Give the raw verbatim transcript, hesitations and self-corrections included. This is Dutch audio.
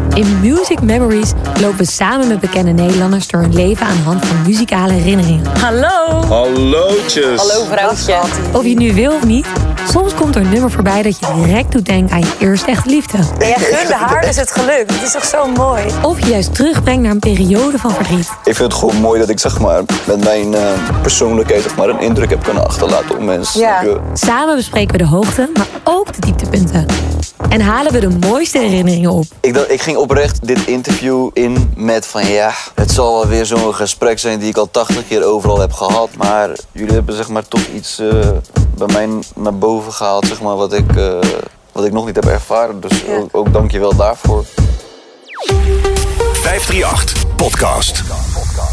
In Music Memories lopen we samen met bekende Nederlanders door hun leven aan de hand van muzikale herinneringen. Hallo. Hallootjes. Hallo vrouwtje. Of je het nu wil of niet, soms komt er een nummer voorbij dat je direct doet denken aan je eerste echte liefde. En jij gunde haar dus het geluk. Dat is toch zo mooi? Of je juist terugbrengt naar een periode van verdriet. Ik vind het gewoon mooi dat ik zeg maar, met mijn uh, persoonlijkheid zeg maar, een indruk heb kunnen achterlaten op mensen. Ja. Ik, uh... Samen bespreken we de hoogte, maar ook de dieptepunten. En halen we de mooiste herinneringen op. Ik, dacht, ik ging oprecht dit interview in met van ja, het zal wel weer zo'n gesprek zijn die ik al tachtig keer overal heb gehad. Maar jullie hebben zeg maar toch iets uh, bij mij naar boven gehaald zeg maar, wat, ik, uh, wat ik nog niet heb ervaren. Dus ja. ook, ook dank je wel daarvoor. vijf drie acht Podcast.